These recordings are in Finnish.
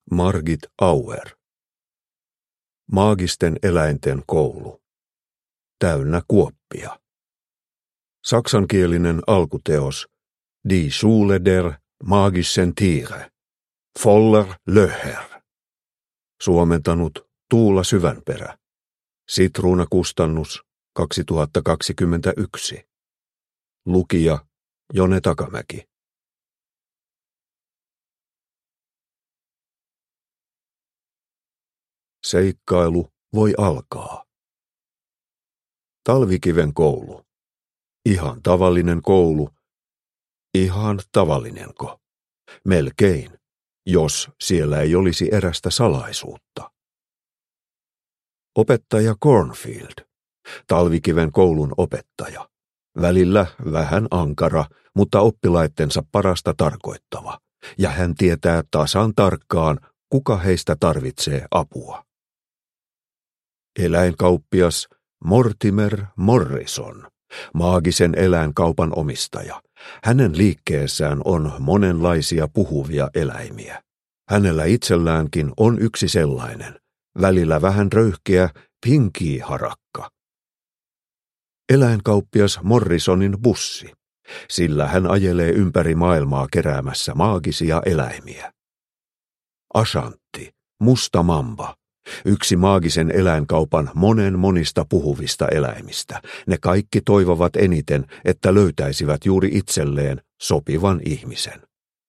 Margit Auer. Maagisten eläinten koulu. Täynnä kuoppia. Saksankielinen alkuteos Die Schule der magischen Tiere. Voller Löcher. Suomentanut Tuula Syvänperä. Sitruunakustannus 2021. Lukija Jone Takamäki. Seikkailu voi alkaa. Talvikiven koulu. Ihan tavallinen koulu. Ihan tavallinenko? Melkein, jos siellä ei olisi erästä salaisuutta. Opettaja Cornfield. Talvikiven koulun opettaja. Välillä vähän ankara, mutta oppilaittensa parasta tarkoittava. Ja hän tietää tasan tarkkaan, kuka heistä tarvitsee apua. Eläinkauppias Mortimer Morrison, maagisen eläinkaupan omistaja. Hänen liikkeessään on monenlaisia puhuvia eläimiä. Hänellä itselläänkin on yksi sellainen, välillä vähän röyhkeä pinkiharakka. Eläinkauppias Morrisonin bussi. Sillä hän ajelee ympäri maailmaa keräämässä maagisia eläimiä. Ashanti, musta mamba. Yksi maagisen eläinkaupan monista puhuvista eläimistä. Ne kaikki toivovat eniten, että löytäisivät juuri itselleen sopivan ihmisen.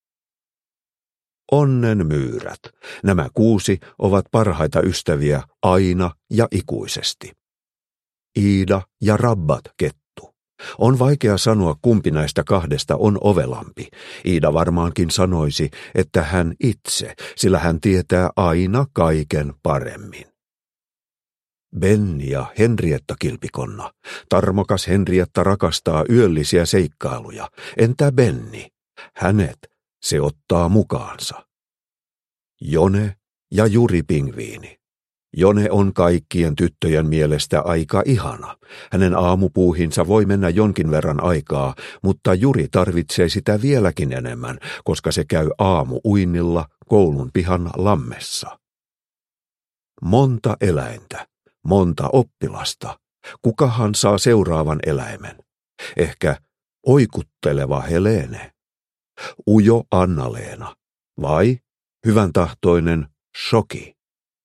Onnenmyyrät. Nämä 6 ovat parhaita ystäviä aina ja ikuisesti. Iida ja Rabbat-kettu. On vaikea sanoa, kumpi näistä 2 on ovelampi. Iida varmaankin sanoisi, että hän itse, sillä hän tietää aina kaiken paremmin. Benni ja Henrietta kilpikonna. Tarmokas Henrietta rakastaa yöllisiä seikkailuja. Entä Benni? Hänet se ottaa mukaansa. Jone ja Juri pingviini. Jone on kaikkien tyttöjen mielestä aika ihana. Hänen aamupuuhinsa voi mennä jonkin verran aikaa, mutta Juri tarvitsee sitä vieläkin enemmän, koska se käy aamu-uinnilla koulun pihan lammessa. Monta eläintä, monta oppilasta. Kukahan saa seuraavan eläimen? Ehkä oikutteleva Helene? Ujo Anna-Leena? Vai hyvän tahtoinen Shoki?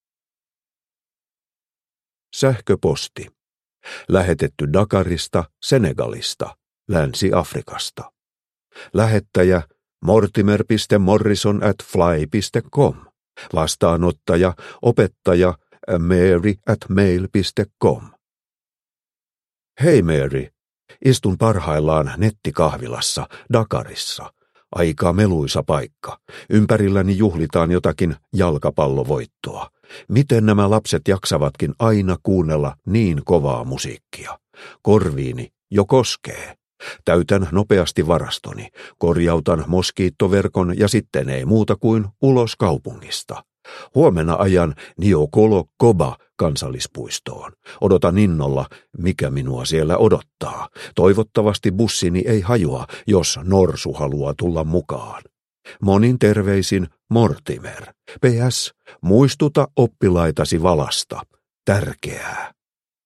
Sähköposti. Lähetetty Dakarista, Senegalista, Länsi-Afrikasta. Lähettäjä mortimer.morrison@fly.com. Vastaanottaja opettaja mary@mail.com. Hei Mary, istun parhaillaan nettikahvilassa Dakarissa. Aika meluisa paikka. Ympärilläni juhlitaan jotakin jalkapallovoittoa. Miten nämä lapset jaksavatkin aina kuunnella niin kovaa musiikkia? Korviini jo koskee. Täytän nopeasti varastoni, korjautan moskiittoverkon ja sitten ei muuta kuin ulos kaupungista. Huomenna ajan Niokolo Koba kansallispuistoon. Odotan innolla, mikä minua siellä odottaa. Toivottavasti bussini ei hajoa, jos norsu haluaa tulla mukaan. Monin terveisin Mortimer. PS. Muistuta oppilaitasi valasta. Tärkeää.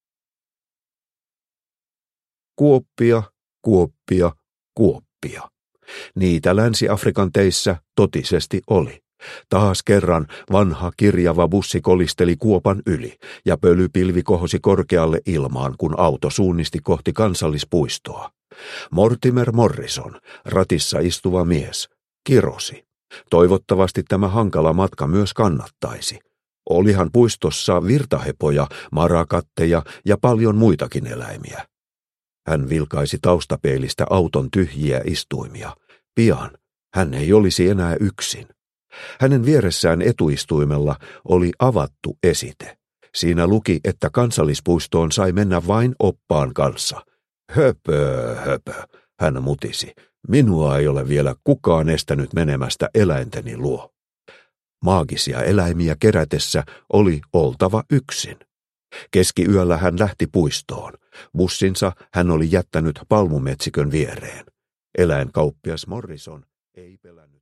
Kuoppia, kuoppia, kuoppia. Niitä Länsi-Afrikan teissä totisesti oli. Taas kerran vanha kirjava bussi kolisteli kuopan yli ja pölypilvi kohosi korkealle ilmaan, kun auto suunnisti kohti kansallispuistoa. Mortimer Morrison, ratissa istuva mies, kirosi. Toivottavasti tämä hankala matka myös kannattaisi. Olihan puistossa virtahepoja, marakatteja ja paljon muitakin eläimiä. Hän vilkaisi taustapeilistä auton tyhjiä istuimia. Pian hän ei olisi enää yksin. Hänen vieressään etuistuimella oli avattu esite. Siinä luki, että kansallispuistoon sai mennä vain oppaan kanssa. Höpö, hän mutisi. Minua ei ole vielä kukaan estänyt menemästä eläinteni luo. Maagisia eläimiä kerätessä oli oltava yksin. Keskiyöllä hän lähti puistoon. Bussinsa hän oli jättänyt palmumetsikön viereen. Eläinkauppias Morrison ei pelännyt.